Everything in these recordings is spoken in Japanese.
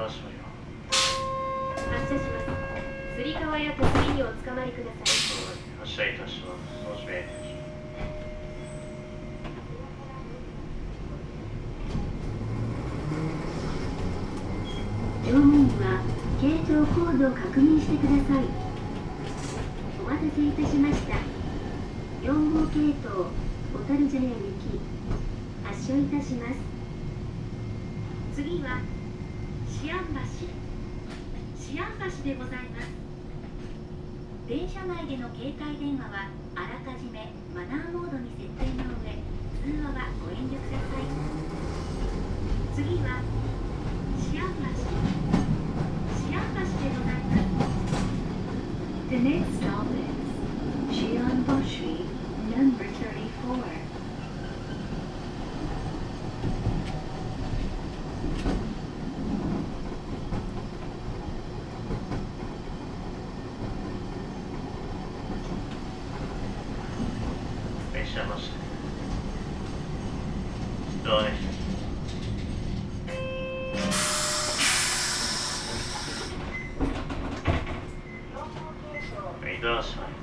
どうしようよ。 発車します。つり革や手すりにおつかまりください。 発車いたします。そうしめ。 乗務員は系統コードを確認してください。お待たせいたしました。4号系統小樽茶屋行き発車いたします。次は思案橋でございます。電車内での携帯電話はあらかじめマナーモードに設定の上、通話はご遠慮ください。次は思案橋でございます。The next stop is Shianbashi, number 34. いらっしゃいませ。どうです。どうします。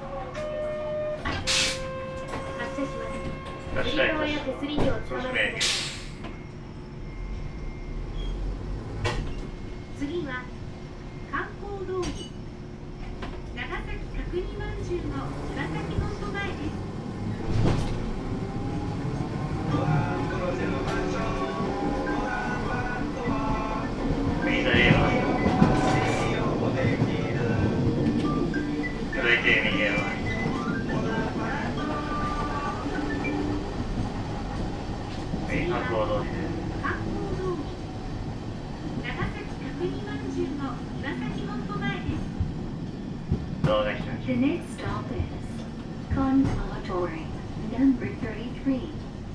発車します。 発車いたしや手すりにおつかまりください。次は観光通り長崎角煮まんじゅうの岩崎本舗前です。 みんな映画続いて右へは観光通り長崎角煮まんじゅうの岩崎本舗前です。 どうでした。 The next stop is Conservatory, number 33.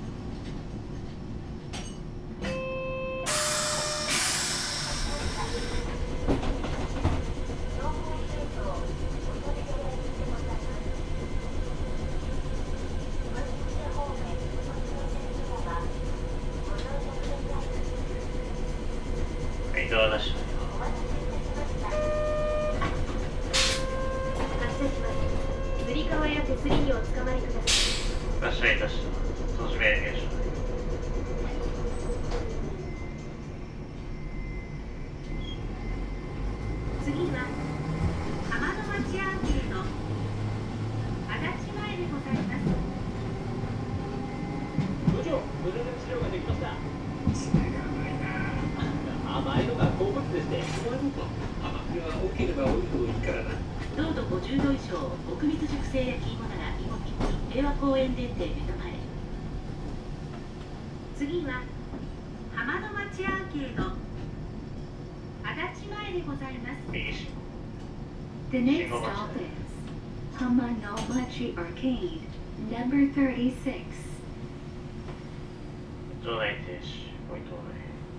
どうでした。 発車します。つり革や手すりにおつかまりください。 発車いたします。そうしめ。 次は浜の町アーケード足立前でございます。 部長、無駄な治療ができました。甘いのが好物でして。甘いは大きければ多いほどいいからな。 糖度50度以上、奥水熟成焼き芋なら芋きっ平和公園電停目の前。次は浜の町アーケード足立前でございます。 右信 The next stop is Hamanomachi Arcade, number 36. 場内停止ポイント内。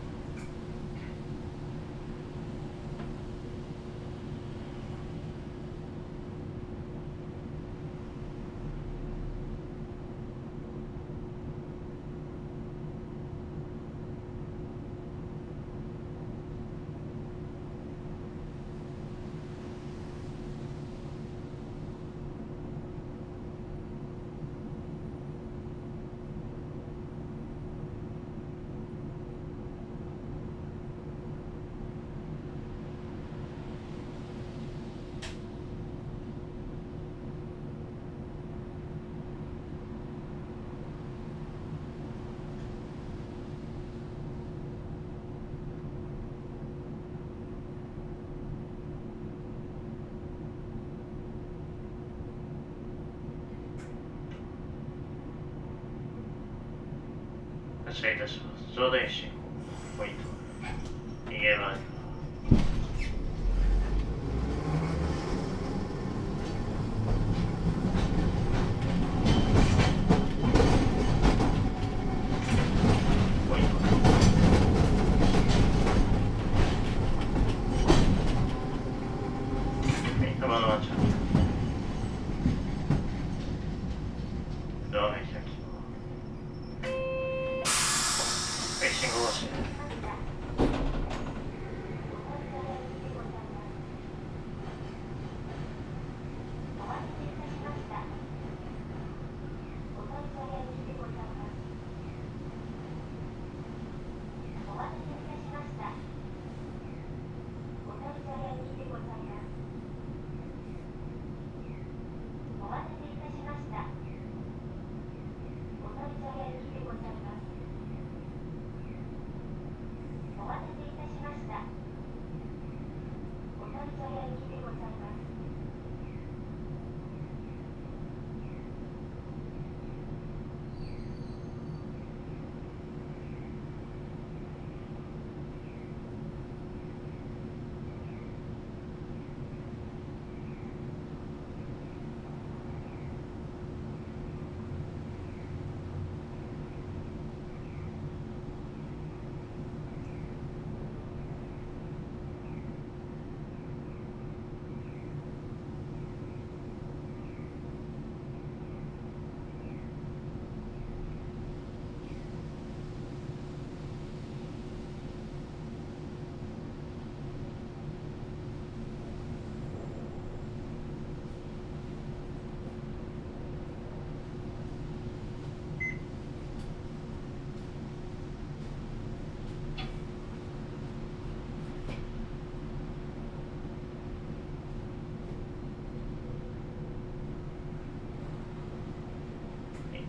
発車いたします。上電信号ポイント右へ回り。浜の町道内先信号押し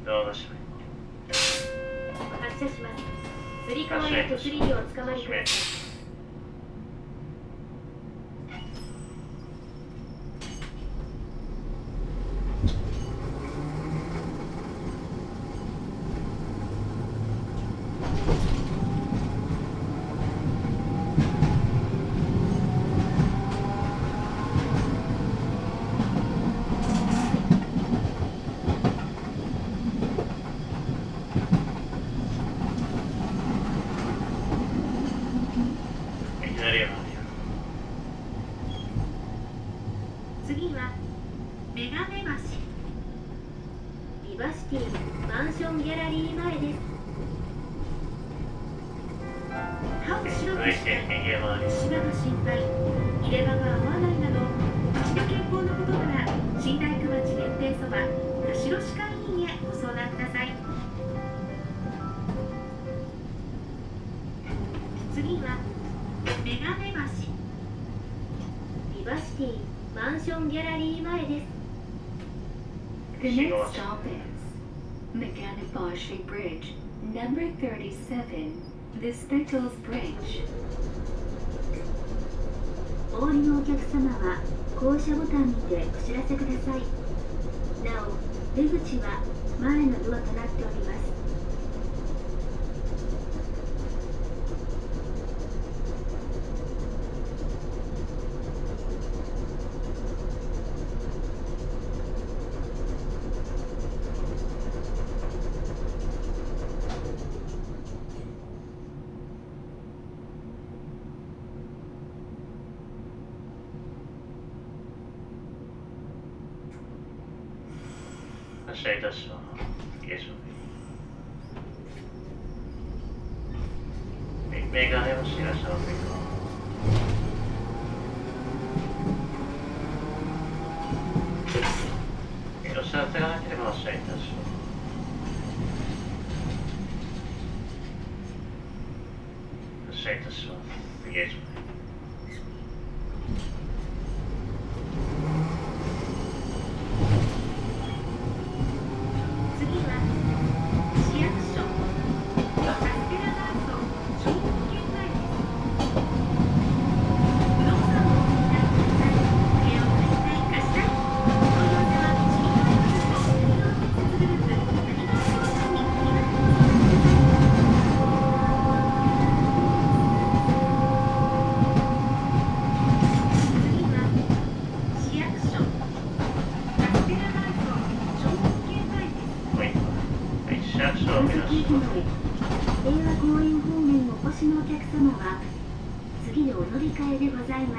どうしよ発車します。つり革や手すりにおつかまりください。 いきなりやな。 次はメガネ橋。リバシティマンションギャラリー前です。歯を白く続いしてて右へ回り虫歯が心配、入れ歯が合わないなど口の健康のことから新大久町限定そば田代歯科医院へご相談ください。次はメガネ橋。リバシティマンションギャラリー前です。 The next stop is Meganabashi Bridge, number 37, the Speckles Bridge. お降りのお客様は降車ボタンにてお知らせください。なお、出口は前のドアとなっております。 発車いたします。以上。メガネ橋いらっしゃいませんか。お知らせがなければ発車いたします。発車いたします。以上。 次は市役所カステラダート小学級前です。不動産をお買いください。お部屋を借りたい貸したい。お問い合わせは市民会議所採用建設グループ何々不動産にお願いします。次は市役所カステラダート小学級前です。 ポイント。はい、市役所を川目指します。 崎駅前平和公園方面お越しのお客様は次のお乗り換えでございます。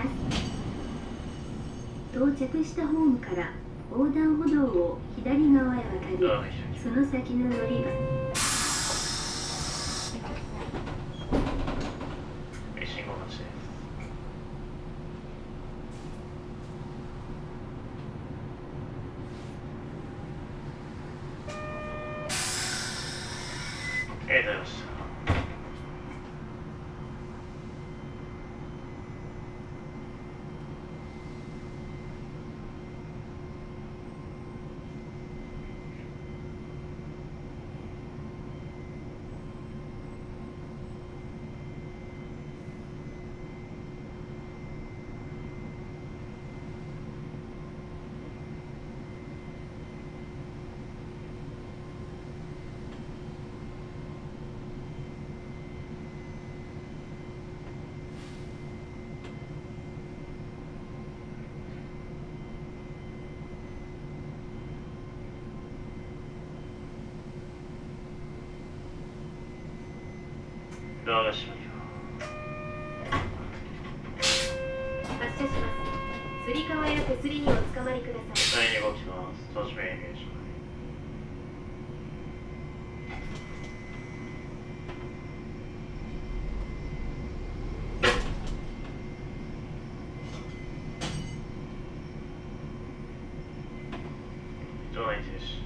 到着したホームから横断歩道を左側へ渡り、 どうぞその先の乗り場信号待ちです。ありがとうございました。ドアが閉まります。 発車します。つり革や手すりにおつかまりください。 第2号機ます。閉じ目にします。場内停止。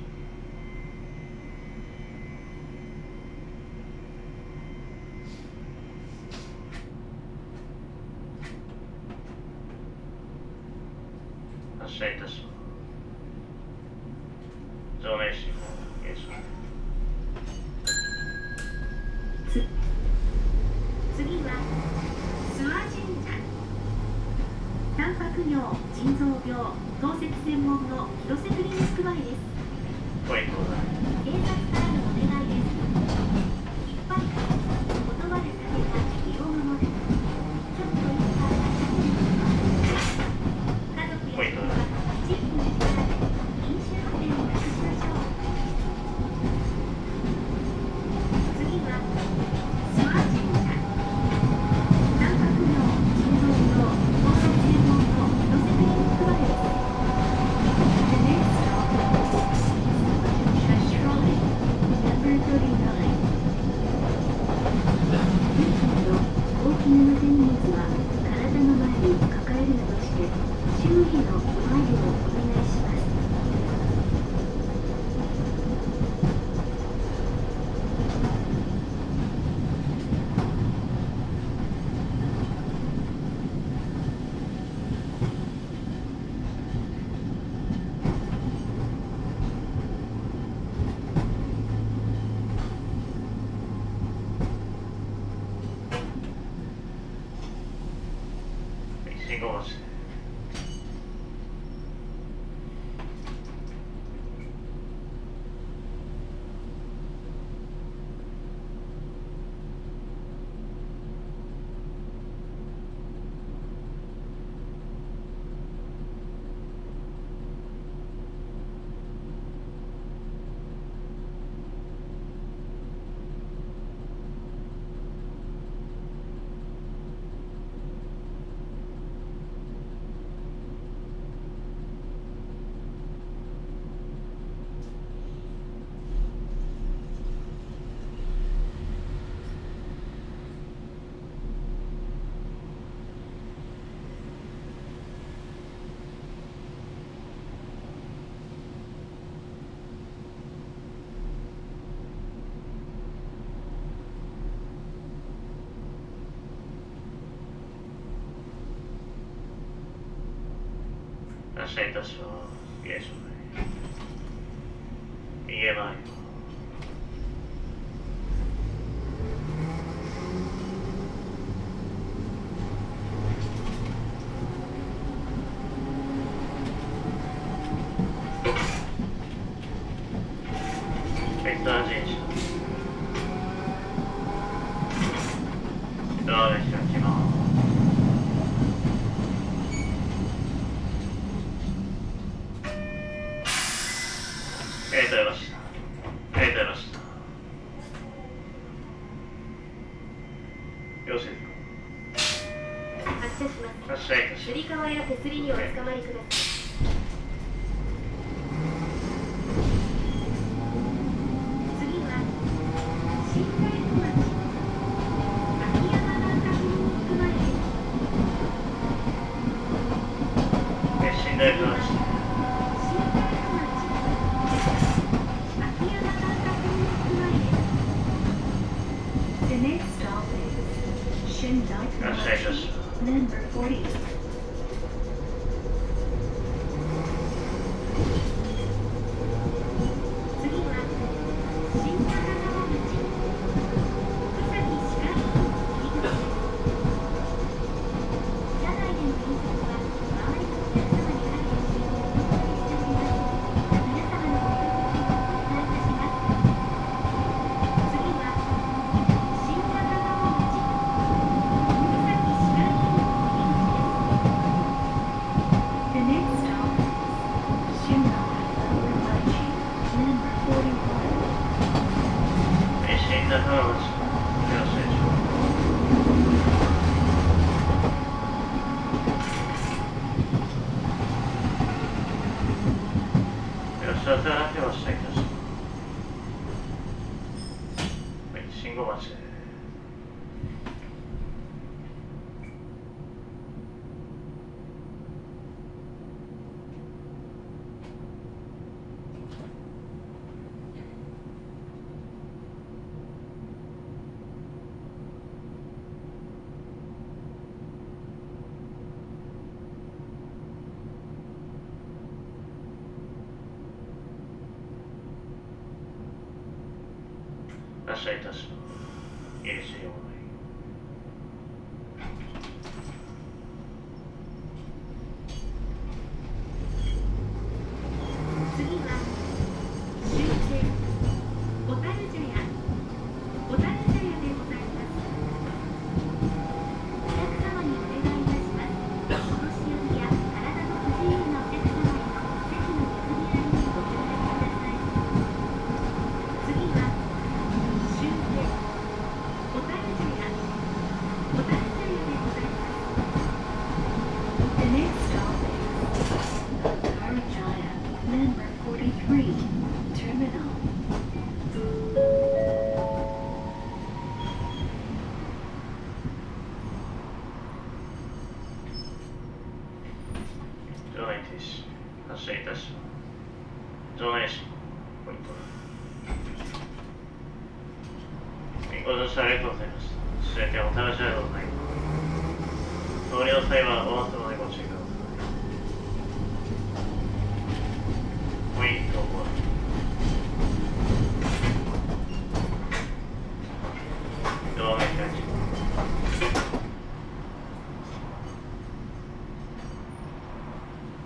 発車いたします。 場内信号停止。 次は諏訪神社。タンパク尿、腎臓病、透析専門の広瀬クリニック前です。 ポイントだ。 警察からのお願いです。いっぱい言葉でされた身を守る。ちょっといいか家族や人は地域の力で飲酒運転をなくしましょう。次は諏訪神社。タンパク尿、腎臓病、透析専門の広瀬クリニック前です。The next stop is Shrine, number 39. 大きな手荷物は体の前に抱えるなどして周囲の配慮をお願いします。 信号待ち。発車いたします。ゲート右へ前。ベクター神社。ドアが開きます。ありがとうございました。ありがとうございました。よろしいですか。 発車します。 発車いたします。 つり革や手すりにおつかまりください。 次は新大工町秋山なんかクリニック前です。 寝台クラッシュ。 The next stop is Shindaimachi, number 40. 次は新長川口草木歯科医院入り口です。車内での飲食は周りのお客様に配慮しお断りしております。皆様のご協力をお願いいたします。次は新長川口草木歯科医院入り口です。 The next stop is Shindaimachi, number 41. 新中川町。よろしいでしょうか。いらっしゃいただきましたいたします。はい、信号待ちで。 発車いたします。イギリスにお願い。 次は終点小樽茶屋でございます。お客様にお願いいたします。お年寄りや体の不自由なお客様への席の譲り合いにご協力ください。次は終点小樽茶屋でございます。 The next stop is Karijaya, number 43, terminal. 場内停止、発車いたします。場内進行ポイント。ご乗車ありがとうございました。終点お楽しみでございます。ご利用際はお忘れでご注意ください。ポイントは場内開始。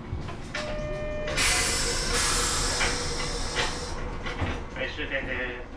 はい、終点です。